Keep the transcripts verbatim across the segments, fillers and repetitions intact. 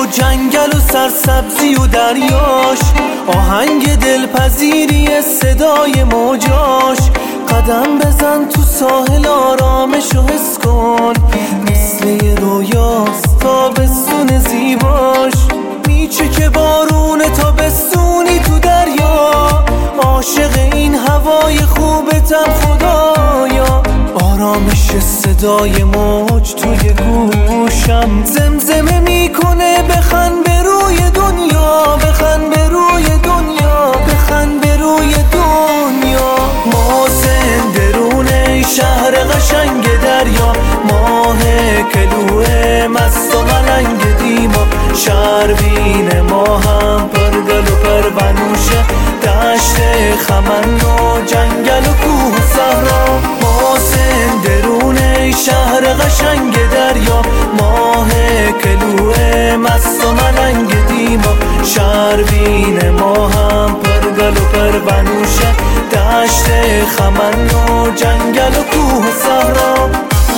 و جنگل و سرسبزی و دریاش، آهنگ دلپذیری صدای موجاش. قدم بزن تو ساحل آرامش و حس کن، مثل یه رویاست تابستون زیباش. میچه که بارون تابستونی تو دریا، عاشق این هوای خوبتم خدایا. آرامش صدای موج توی گوشم، زمزمه میکنه بخند به روی دنیا، بخند به روی دنیا، بخند به روی دنیا. ما زندرونه شهر قشنگ دریا، ماه کلوه مست و ملنگ دیما. شهربین ما هم پرگل و پرونوشه، دشت خمن و جنگل و کوه صحرا. ما زندرونه شهر قشنگ دریا، ماه کلوه مست و ملنگ دیما. شهربین ما هم پرگل و پرونوشه، دشت خمن و جنگل و کوه صحرا.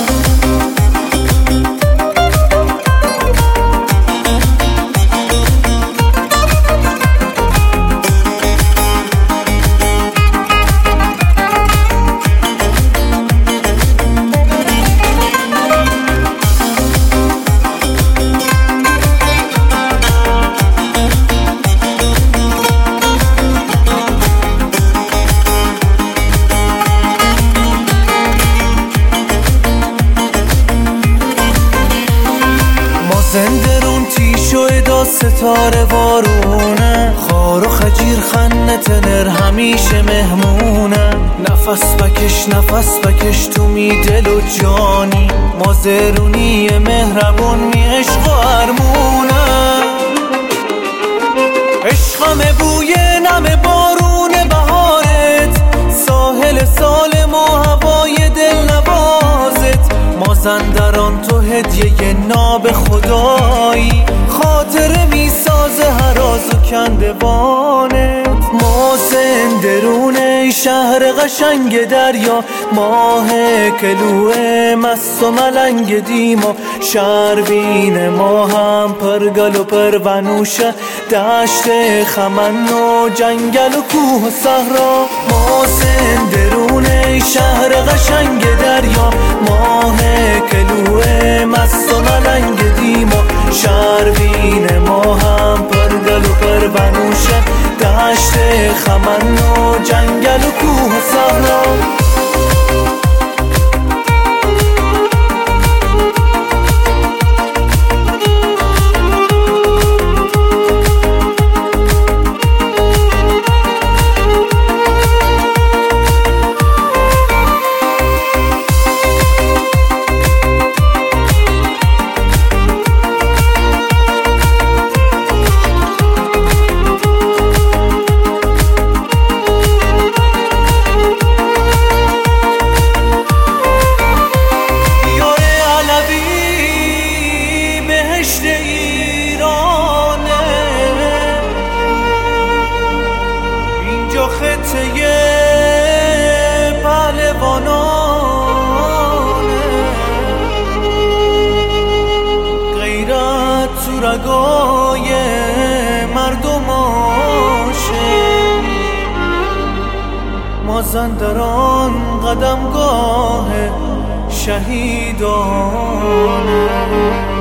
زندرون تیشو ادا ستاره وارونه، خار و خجیر خنه تنر همیشه مهمونه. نفس بکش نفس بکش تو می دل و جانی، ما زرونی مهربون می عشق و ارمونه. عشقم بوی نم بارون بهارت، ساحل سالم و هوای دل نوازت. مازندران تو هدیه ناب خدایی، خاطره میسازه هراز و کندوانت. ما زندرونه شهر قشنگ دریا، ماه کلوه مست و ملنگ دیما. شهربین ما هم پرگل و پرونوشه، دشت خمن و جنگل و کوه صحرا. ما زندرونه شهر قشنگ دریا، ماه کلوه مست و ملنگ دیما. شهربین ما هم پرگل و پرونوشه، دشت خمن و جنگل و کوه صحرا. خطه پهلوانانه، غیرت تو رگای مردماشه. مازندران قدمگاه شهیدانه.